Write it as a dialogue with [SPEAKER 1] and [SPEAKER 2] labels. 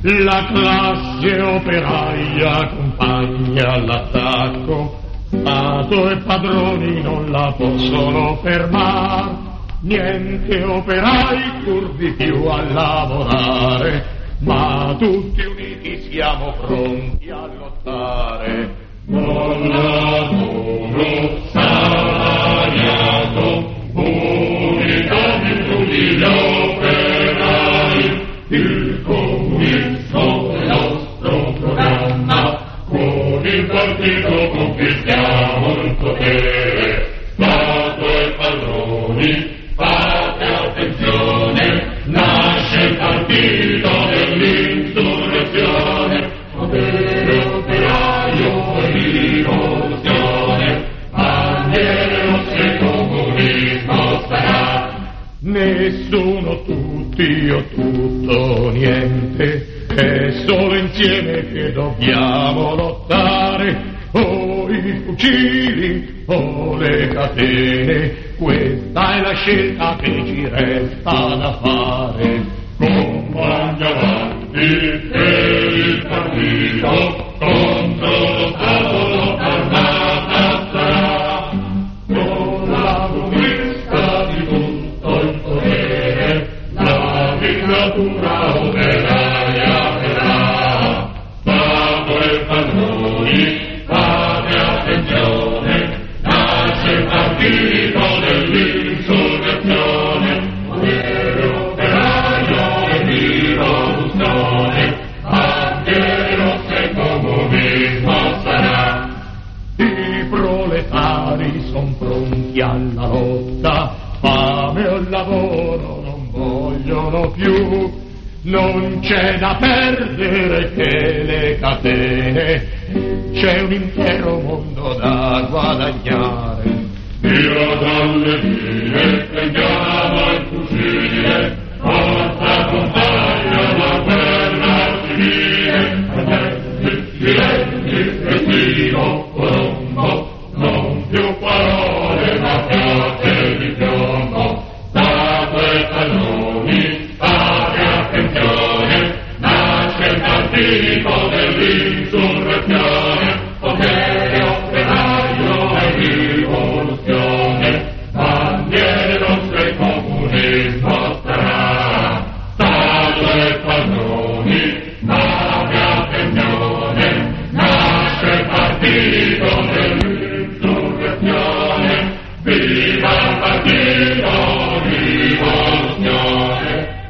[SPEAKER 1] La classe operaia accompagna all'attacco, Stato e padroni non la possono fermare, niente operai pur di più a lavorare, ma tutti uniti siamo pronti a lottare. Buon lavoro salariato, unità di tutti gli operai, il comunismo è il nostro programma, con il partito conquistiamo il potere. Stato e padroni, fate attenzione, nasce il partito dell'insurrezione, potere operaio e rivoluzione, bandiere rosse comunismo sarà. Nessuno tutti o tutto niente, è solo insieme che dobbiamo lottare. O i fucili o le catene, questa è la scelta che ci resta da fare. Compagni avanti per il partito, contro lo Stato l'armata sarà. Con la conquista di tutto il potere, la dittatura operaia verrà. Stato e padroni, fate attenzione, nasce il partito dell'insurrezione, potere operaio e rivoluzione, bandiere rosse comunismo sarà. I proletari son pronti alla lotta, fame o lavoro non vogliono più, non c'è da perdere che le catene, c'è un intero mondo da guadagnare. Via dalle vie, prendiamo il fucile, forza compagna la guerra civile, silenzio, respiro, colombo, non più parole ma piogge di piombo. Stato e padroni, fate attenzione, nasce il partito dell'insurrezione, potere operaio e rivoluzione, bandiere rosse comunismo sarà. Stato e padroni, fate attenzione, nasce il partito dell'insurrezione,